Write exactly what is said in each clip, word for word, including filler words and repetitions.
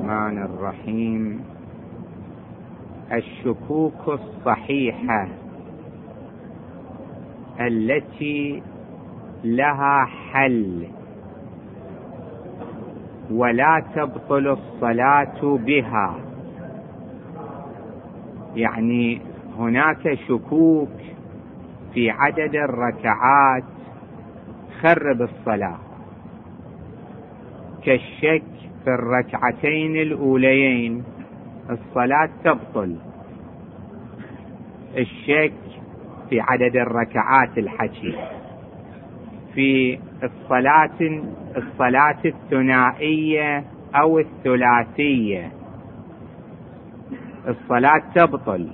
الرحمن الرحيم. الشكوك الصحيحة التي لها حل ولا تبطل الصلاة بها، يعني هناك شكوك في عدد الركعات خرب الصلاة، كالشك في الركعتين الأوليين الصلاة تبطل. الشك في عدد الركعات الحكي في الصلاة الصلاة الثنائية أو الثلاثية الصلاة تبطل.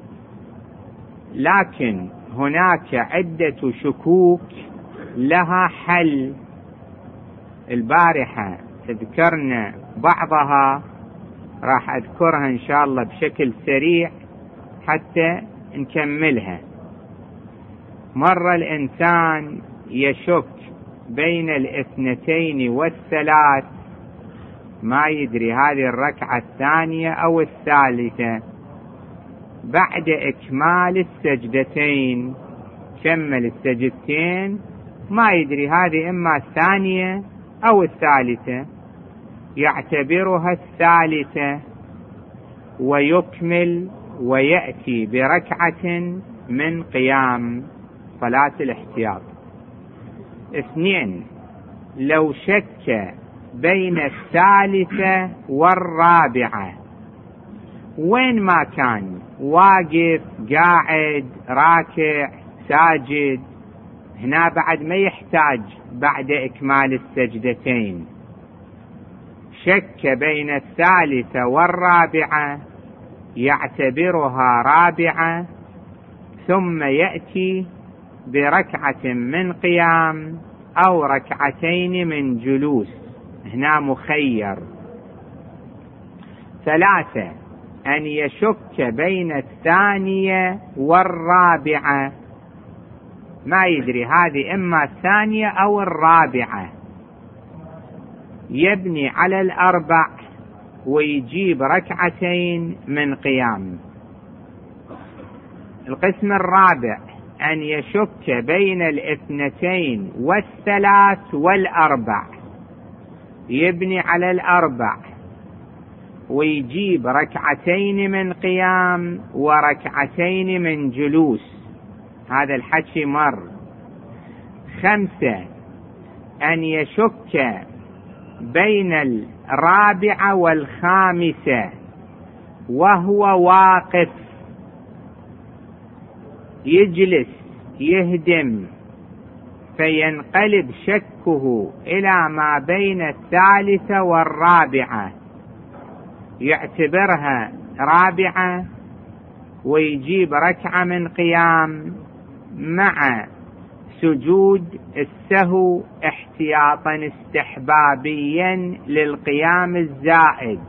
لكن هناك عدة شكوك لها حل. البارحة ذكرنا بعضها، راح أذكرها إن شاء الله بشكل سريع حتى نكملها. مرة الإنسان يشك بين الاثنتين والثلاث، ما يدري هذه الركعة الثانية أو الثالثة، بعد إكمال السجدتين كمل السجدتين ما يدري هذه إما الثانية أو الثالثة، يعتبرها الثالثة ويكمل ويأتي بركعة من قيام صلاة الاحتياط. اثنين، لو شك بين الثالثة والرابعة، وين ما كان واقف قاعد راكع ساجد، هنا بعد ما يحتاج بعد إكمال السجدتين، شك بين الثالثة والرابعة يعتبرها رابعة ثم يأتي بركعة من قيام أو ركعتين من جلوس، هنا مخير. ثلاثة، أن يشك بين الثانية والرابعة، ما يدري هذه إما الثانية أو الرابعة، يبني على الأربع ويجيب ركعتين من قيام. القسم الرابع، أن يشك بين الاثنتين والثلاث والأربع، يبني على الأربع ويجيب ركعتين من قيام وركعتين من جلوس، هذا الحكي مر. خمسة، أن يشك بين الرابعة والخامسة وهو واقف، يجلس يهدم فينقلب شكه إلى ما بين الثالثة والرابعة، يعتبرها رابعة ويجيب ركعة من قيام مع سجود السهو احتياطا استحبابيا للقيام الزائد.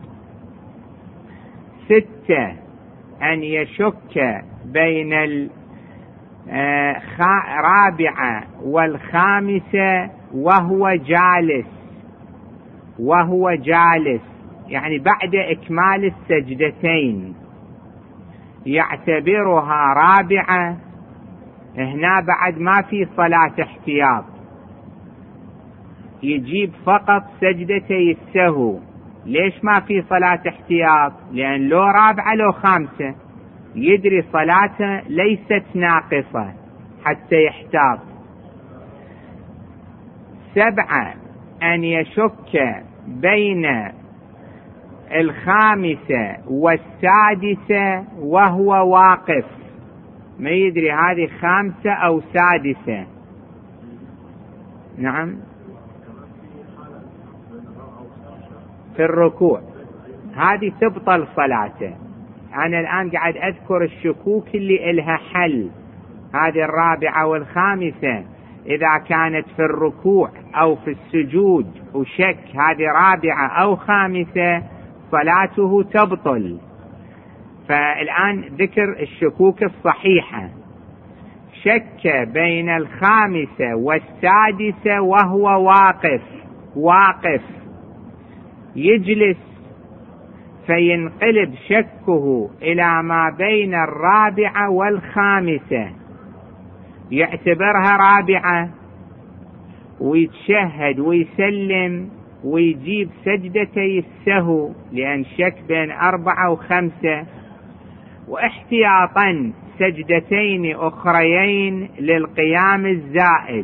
ستة، أن يشك بين الرابعة والخامسة وهو جالس وهو جالس يعني بعد إكمال السجدتين، يعتبرها رابعة. هنا بعد ما في صلاة احتياط، يجيب فقط سجدتي السهو. ليش ما في صلاة احتياط؟ لأن لو رابعة لو خامسة يدري صلاته ليست ناقصة حتى يحتاط. سبعة، أن يشك بين الخامسة والسادسة وهو واقف، ما يدري هذه خامسة أو سادسة. نعم، في الركوع هذه تبطل صلاته. أنا الآن قاعد أذكر الشكوك اللي إلها حل. هذه الرابعة والخامسة إذا كانت في الركوع أو في السجود وشك هذه رابعة أو خامسة صلاته تبطل. فالآن ذكر الشكوك الصحيحة. شك بين الخامسة والسادسة وهو واقف واقف يجلس فينقلب شكه إلى ما بين الرابعة والخامسة، يعتبرها رابعة ويتشهد ويسلم ويجيب سجدتي السهو لأن شك بين أربعة وخمسة، واحتياطا سجدتين أخريين للقيام الزائد.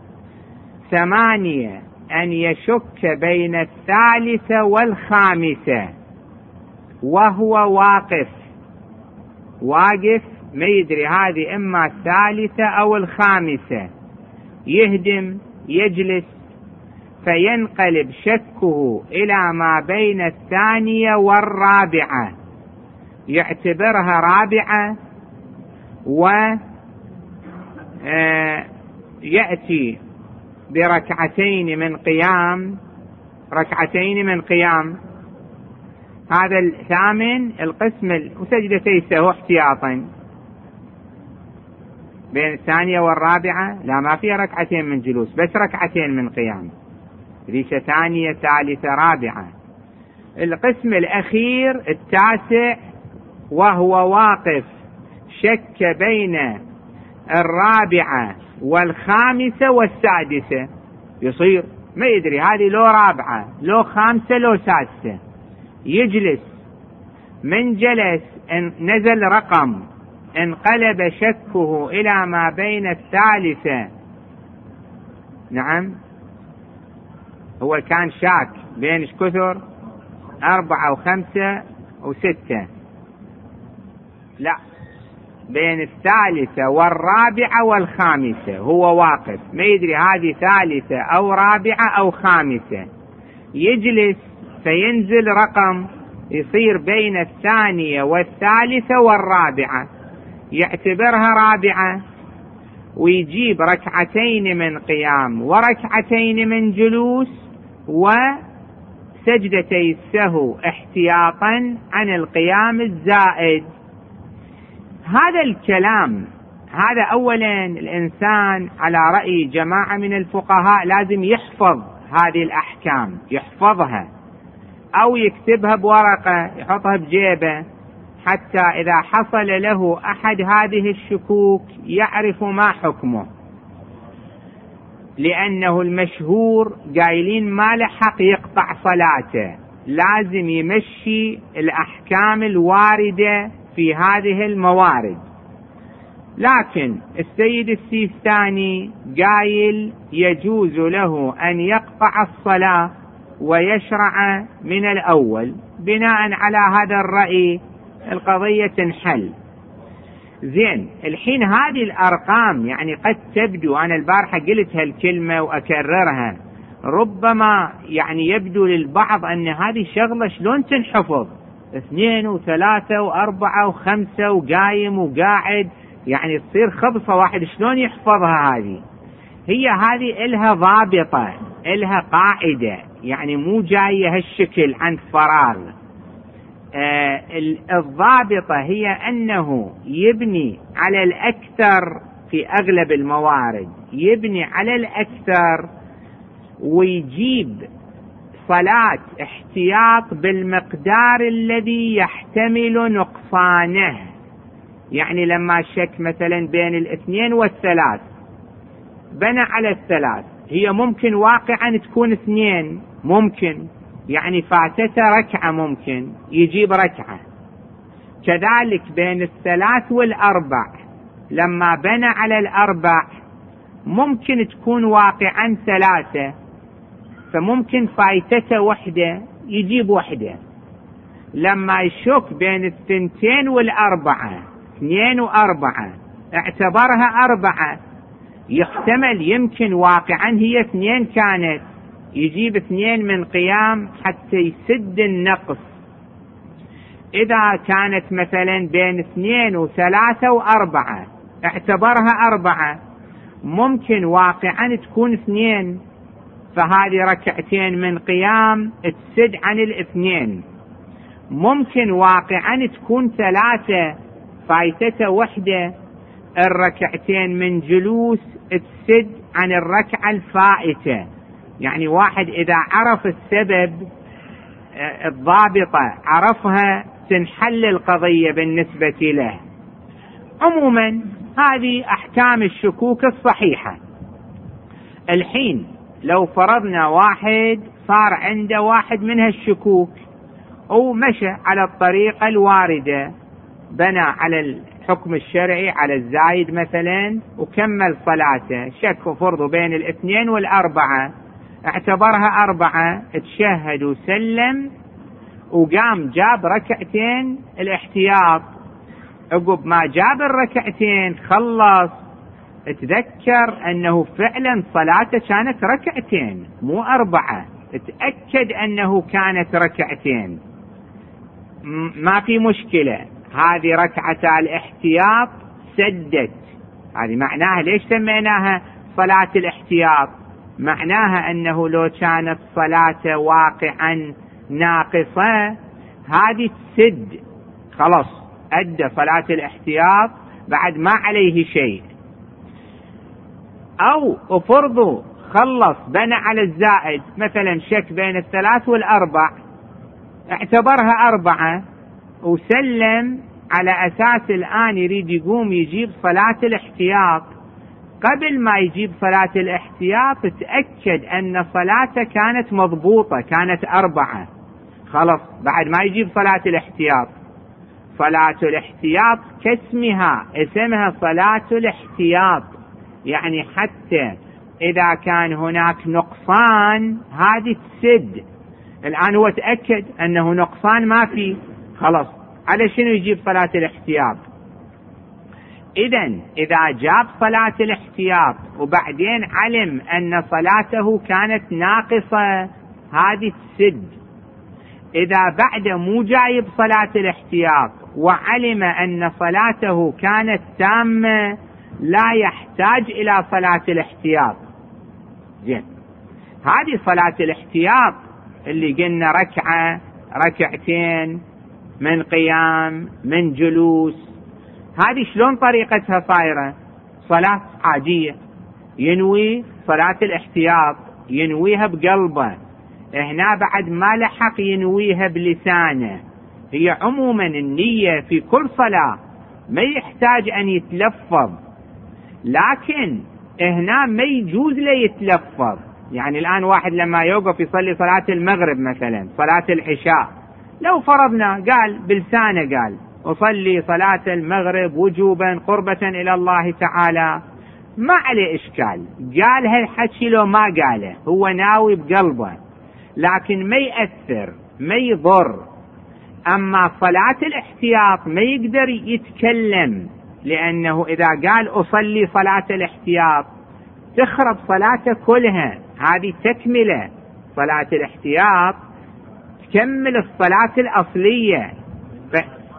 ثمانية أن يشك بين الثالثة والخامسة وهو واقف، واقف ما يدري هذه إما الثالثة أو الخامسة، يهدم يجلس، فينقلب شكه إلى ما بين الثانية والرابعة، يعتبرها رابعة، ويأتي بركعتين من قيام، ركعتين من قيام. هذا الثامن القسم وسجدتي السهو احتياطا بين الثانية والرابعة، لا ما فيها ركعتين من جلوس، بس ركعتين من قيام، ريشة ثانية ثالثة رابعة. القسم الأخير التاسع وهو واقف، شك بين الرابعة والخامسة والسادسة، يصير ما يدري هذه لو رابعة لو خامسة لو سادسة، يجلس، من جلس إن نزل رقم انقلب شكه إلى ما بين الثالثة. نعم هو كان شاك بين ايش كثر أربعة وخمسة وستة، لا بين الثالثة والرابعة والخامسة، هو واقف ما يدري هذه ثالثة أو رابعة أو خامسة، يجلس فينزل رقم يصير بين الثانية والثالثة والرابعة، يعتبرها رابعة ويجيب ركعتين من قيام وركعتين من جلوس وسجدتي السهو احتياطا عن القيام الزائد. هذا الكلام هذا أولا الإنسان على رأي جماعة من الفقهاء لازم يحفظ هذه الأحكام، يحفظها أو يكتبها بورقة يحطها بجيبه، حتى إذا حصل له أحد هذه الشكوك يعرف ما حكمه، لأنه المشهور قايلين ما لحق يقطع صلاته، لازم يمشي الأحكام الواردة في هذه الموارد. لكن السيد السيستاني قايل يجوز له أن يقطع الصلاة ويشرع من الأول. بناء على هذا الرأي القضية تنحل. زين، الحين هذه الأرقام يعني قد تبدو، أنا البارحة قلت هالكلمة وأكررها، ربما يعني يبدو للبعض أن هذه شغلة شلون تنحفظ، اثنين وثلاثة وأربعة وخمسة وقايم وقاعد، يعني تصير خبصة واحد شلون يحفظها؟ هذه هي هذه إلها ضابطة، إلها قاعدة، يعني مو جاية هالشكل عن فراغ. آه الضابطة هي أنه يبني على الأكثر في أغلب الموارد، يبني على الأكثر ويجيب صلاة احتياط بالمقدار الذي يحتمل نقصانه. يعني لما شك مثلا بين الاثنين والثلاث بنى على الثلاث، هي ممكن واقعا تكون اثنين، ممكن يعني فاتته ركعة، ممكن يجيب ركعة. كذلك بين الثلاث والأربع لما بنى على الأربع ممكن تكون واقعا ثلاثة، فممكن فايتته وحدة يجيب وحدة. لما يشك بين الثنتين والأربعة، اثنين وأربعة اعتبرها أربعة، يحتمل يمكن واقعا هي اثنين كانت، يجيب اثنين من قيام حتى يسد النقص. إذا كانت مثلا بين اثنين وثلاثة وأربعة اعتبرها أربعة، ممكن واقعا تكون اثنين، فهذه ركعتين من قيام تسد عن الاثنين. ممكن واقعا تكون ثلاثة فايتته وحدة، الركعتين من جلوس تسد عن الركعة الفائتة. يعني واحد إذا عرف السبب الضابطة عرفها تنحل القضية بالنسبة له. عموما هذه أحكام الشكوك الصحيحة. الحين لو فرضنا واحد صار عنده واحد من هالشكوك ومشى على الطريقة الواردة، بنى على الحكم الشرعي على الزايد مثلا وكمل صلاته، شك فرضه بين الاثنين والأربعة، اعتبرها أربعة، تشهد وسلم وقام جاب ركعتين الاحتياط. عقب ما جاب الركعتين خلص تذكر أنه فعلا صلاته كانت ركعتين مو أربعة، تأكد أنه كانت ركعتين، ما في مشكلة، هذه ركعة الاحتياط سدت. هذه معناها ليش سميناها صلاة الاحتياط؟ معناها أنه لو كانت صلاة واقعا ناقصة هذه تسد، خلاص أدى صلاة الاحتياط بعد ما عليه شيء. أو فرضه خلص بنى على الزائد، مثلا شك بين الثلاث والأربع، اعتبرها أربعة وسلم على أساس الآن يريد يقوم يجيب صلاة الاحتياط. قبل ما يجيب صلاة الاحتياط تأكد أن صلاته كانت مضبوطة، كانت أربعة، خلاص بعد ما يجيب صلاة الاحتياط. صلاة الاحتياط كاسمها، اسمها صلاة الاحتياط، يعني حتى إذا كان هناك نقصان هذه تسد. الآن هو تأكد أنه نقصان ما في، خلاص على شنو يجيب صلاة الاحتياط؟ إذن إذا جاب صلاة الاحتياط وبعدين علم أن صلاته كانت ناقصة هذه تسد. إذا بعد مو جايب صلاة الاحتياط وعلم أن صلاته كانت تامة لا يحتاج إلى صلاة الاحتياط. زين، هذه صلاة الاحتياط اللي قلنا ركعة ركعتين من قيام من جلوس، هذه شلون طريقتها صايرة؟ صلاة عادية، ينوي صلاة الاحتياط، ينويها بقلبه، هنا بعد ما لحق ينويها بلسانه. هي عموما النية في كل صلاة ما يحتاج أن يتلفظ، لكن هنا ما يجوز له يتلفظ. يعني الآن واحد لما يوقف يصلي صلاة المغرب مثلا، صلاة العشاء، لو فرضنا قال بلسانه قال أصلي صلاة المغرب وجوبا قربة إلى الله تعالى، ما عليه إشكال، قال هالحكي لو ما قاله هو ناوي بقلبه، لكن ما يأثر ما يضر. أما صلاة الاحتياط ما يقدر يتكلم، لأنه إذا قال أصلي صلاة الاحتياط تخرب صلاته كلها، هذه تكملة صلاة الاحتياط تكمل الصلاة الأصلية. ف...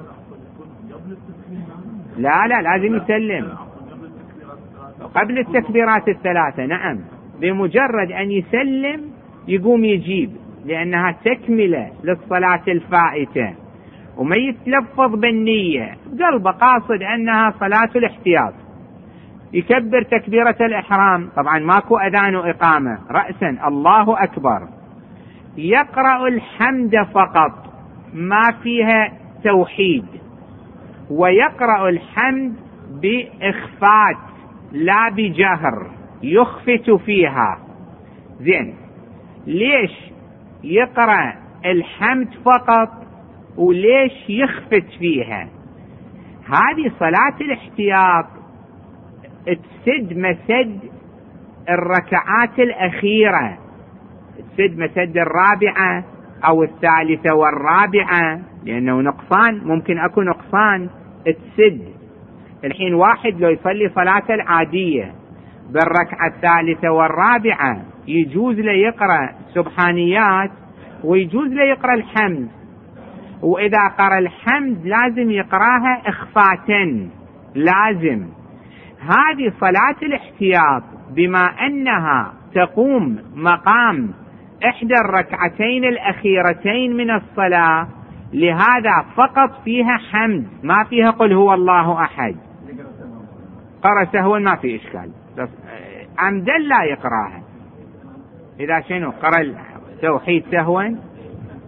لا لا لازم يسلم قبل التكبيرات الثلاثة، نعم، بمجرد أن يسلم يقوم يجيب، لأنها تكملة للصلاة الفائتة، وما يتلفظ بالنية قلبه قاصد أنها صلاة الاحتياط. يكبر تكبيرة الإحرام، طبعا ماكو أذان وإقامة، رأسا الله أكبر، يقرأ الحمد فقط ما فيها توحيد، ويقرأ الحمد بإخفات لا بجهر، يخفت فيها. زين، ليش يقرأ الحمد فقط وليش يخفت فيها؟ هذه صلاة الاحتياط تسد مسد الركعات الأخيرة، تسد مسد الرابعة أو الثالثة والرابعة، لأنه نقصان، ممكن أكون نقصان تسد. الحين واحد لو يصلي صلاة العادية بالركعة الثالثة والرابعة يجوز له يقرأ سبحانيات ويجوز له يقرأ الحمد، وإذا قرأ الحمد لازم يقراها إخفاتا، لازم. هذه صلاة الاحتياط بما أنها تقوم مقام إحدى الركعتين الأخيرتين من الصلاة، لهذا فقط فيها حمد، ما فيها قل هو الله أحد. قرأ سهوا ما في إشكال، عمدا لا يقراها. إذا شنو قرأ توحيد سهوا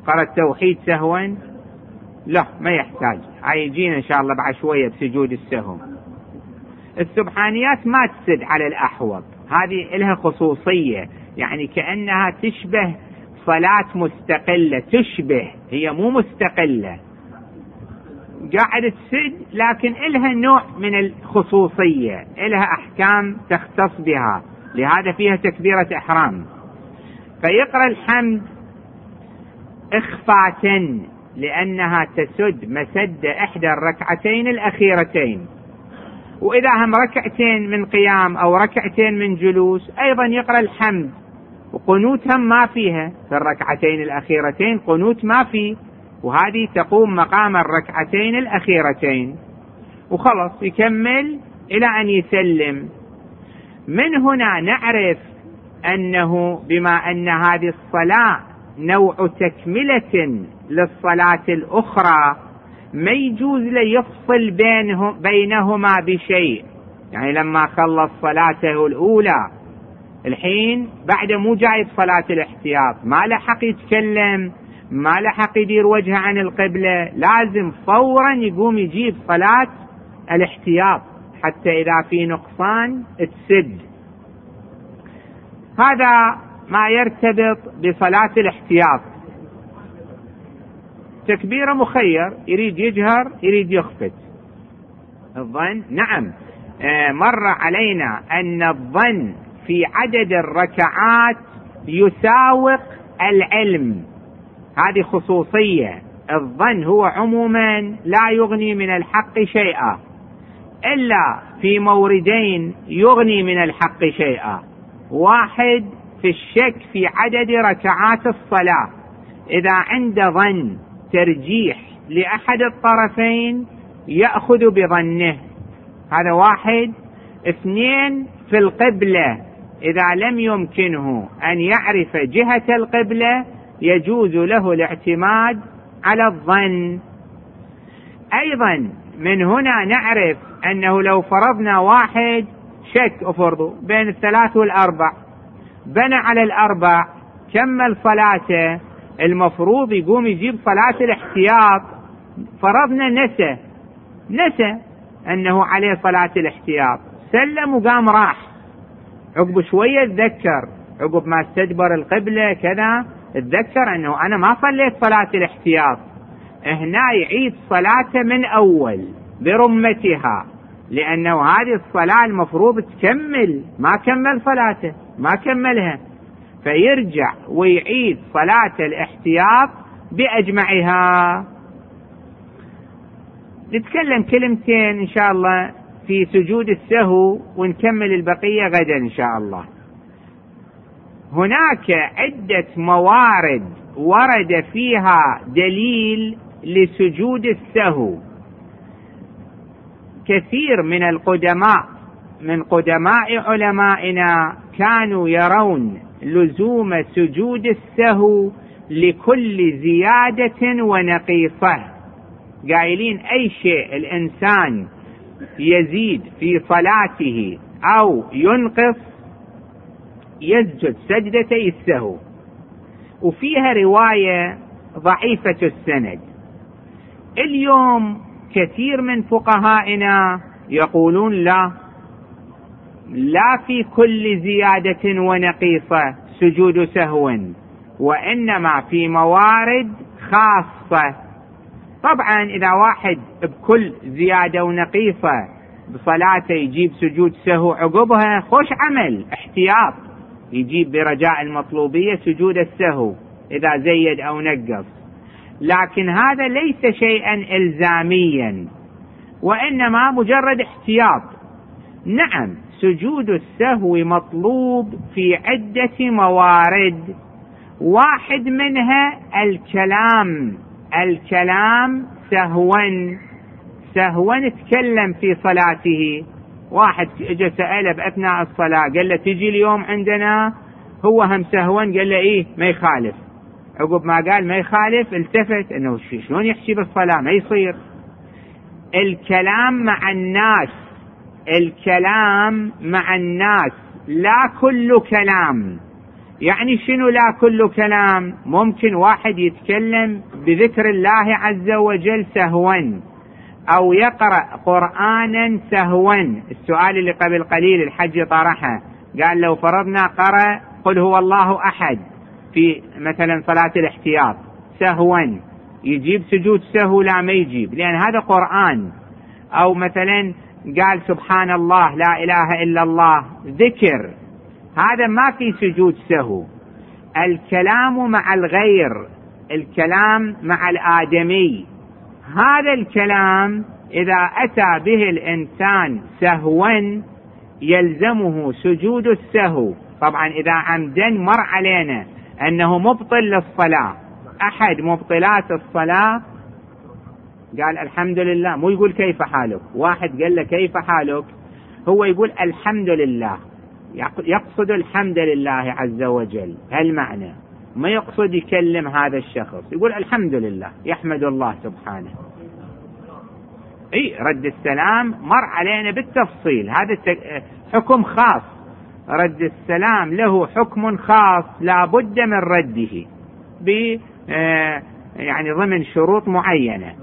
قرأ التوحيد سهوا؟ لا، ما يحتاج. هاي يجينا إن شاء الله بعد شوية بسجود السهو. السبحانيات ما تسد على الأحوط، هذه لها خصوصية، يعني كأنها تشبه صلاة مستقلة، تشبه، هي مو مستقلة، قاعدة تسد، لكن إلها نوع من الخصوصية، إلها أحكام تختص بها، لهذا فيها تكبيرة إحرام. فيقرأ الحمد إخفاة لأنها تسد مسد إحدى الركعتين الأخيرتين، وإذا هم ركعتين من قيام أو ركعتين من جلوس أيضا يقرأ الحمد، وقنوت هم ما فيها، في الركعتين الأخيرتين قنوت ما فيه، وهذه تقوم مقام الركعتين الأخيرتين، وخلص يكمل إلى أن يسلم. من هنا نعرف أنه بما أن هذه الصلاة نوع تكملة للصلاة الأخرى ما يجوز ليفصل بينهم بينهما بشيء، يعني لما خلص صلاته الأولى الحين بعد مو جايب صلاة الاحتياط، ما لحق يتكلم، ما لحق يدير وجهه عن القبلة، لازم فورا يقوم يجيب صلاة الاحتياط حتى إذا في نقصان تسد. هذا ما يرتبط بصلاة الاحتياط. تكبيرة مخير، يريد يجهر يريد يخفت. الظن نعم، آه مر علينا أن الظن في عدد الركعات يساوق العلم، هذه خصوصية. الظن هو عموما لا يغني من الحق شيئا، إلا في موردين يغني من الحق شيئا. واحد في الشك في عدد ركعات الصلاة، إذا عند ظن ترجيح لأحد الطرفين يأخذ بظنه، هذا واحد. اثنين في القبلة، إذا لم يمكنه أن يعرف جهة القبلة يجوز له الاعتماد على الظن. أيضا من هنا نعرف أنه لو فرضنا واحد شك أفرضه بين الثلاث والأربع، بنى على الأربع كمل صلاته، المفروض يقوم يجيب صلاة الاحتياط، فرضنا نسى نسى أنه عليه صلاة الاحتياط، سلم وقام راح، عقب شوية تذكر، عقب ما استدبر القبلة كذا تذكر أنه أنا ما صليت صلاة الاحتياط، هنا يعيد صلاته من أول برمتها، لأنه هذه الصلاة المفروض تكمل، ما كمل صلاته، ما كملها، فيرجع ويعيد صلاة الاحتياط بأجمعها. نتكلم كلمتين إن شاء الله في سجود السهو ونكمل البقية غدا إن شاء الله. هناك عدة موارد ورد فيها دليل لسجود السهو. كثير من القدماء من قدماء علمائنا كانوا يرون لزوم سجود السهو لكل زيادة ونقيصة، قائلين أي شيء الإنسان يزيد في صلاته أو ينقص يسجد سجدتي السهو. وفيها رواية ضعيفة السند. اليوم كثير من فقهائنا يقولون لا لا في كل زيادة ونقيصة سجود سهو، وإنما في موارد خاصة. طبعا إذا واحد بكل زيادة ونقيصة بصلاته يجيب سجود سهو عقبها خوش عمل احتياط، يجيب برجاء المطلوبية سجود السهو إذا زيد أو نقص، لكن هذا ليس شيئا إلزاميا، وإنما مجرد احتياط. نعم سجود السهو مطلوب في عدة موارد، واحد منها الكلام الكلام سهوا سهوا تكلم في صلاته. واحد اجى سأله بأثناء الصلاة قال له تجي اليوم عندنا، هو هم سهوا قال له ايه ما يخالف، عقب ما قال ما يخالف التفت انه شلون يحكي بالصلاة ما يصير. الكلام مع الناس الكلام مع الناس لا كل كلام، يعني شنو لا كل كلام؟ ممكن واحد يتكلم بذكر الله عز وجل سهوا، أو يقرأ قرآنا سهوا. السؤال اللي قبل قليل الحج طرحه، قال لو فرضنا قرأ قل هو الله أحد في مثلا صلاة الاحتياط سهوا، يجيب سجود سهو؟ لا ما يجيب، لأن هذا قرآن. أو مثلا قال سبحان الله لا إله إلا الله ذكر، هذا ما في سجود سهو. الكلام مع الغير، الكلام مع الآدمي، هذا الكلام إذا أتى به الإنسان سهوا يلزمه سجود السهو. طبعا إذا عمدا مر علينا أنه مبطل للصلاة، أحد مبطلات الصلاة، قال الحمد لله، مو يقول كيف حالك. واحد قال له كيف حالك، هو يقول الحمد لله، يقصد الحمد لله عز وجل، هالمعنى، ما يقصد يكلم هذا الشخص، يقول الحمد لله يحمد الله سبحانه. اي رد السلام مر علينا بالتفصيل، هذا حكم خاص، رد السلام له حكم خاص لا بد من رده ب يعني ضمن شروط معينة.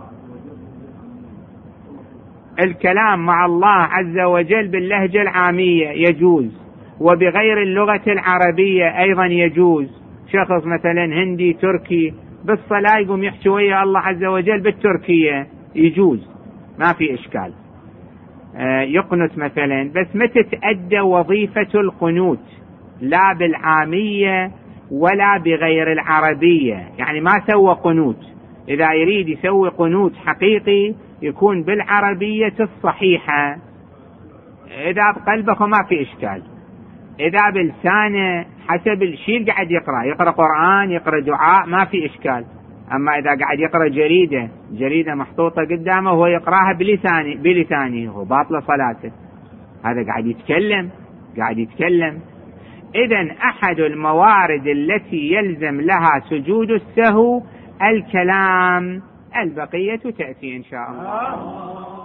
الكلام مع الله عز وجل باللهجة العامية يجوز، وبغير اللغة العربية أيضا يجوز. شخص مثلا هندي تركي بالصلاة يقوم يحكي ويا الله عز وجل بالتركية، يجوز ما في إشكال. آه يقنت مثلا، بس متى تأدى وظيفة القنوت؟ لا بالعامية ولا بغير العربية، يعني ما سوى قنوت. إذا يريد يسوي قنوت حقيقي يكون بالعربية الصحيحة، إذا بقلبه ما في إشكال. إذا بلسانه حسب الشيء قاعد يقرأ، يقرأ قرآن يقرأ دعاء ما في إشكال. أما إذا قاعد يقرأ جريدة جريدة محطوطة قدامه وهو يقرأها بلسانه بلسانه هو باطل صلاته، هذا قاعد يتكلم قاعد يتكلم. إذن أحد الموارد التي يلزم لها سجود السهو الكلام، البقية تأتي إن شاء الله.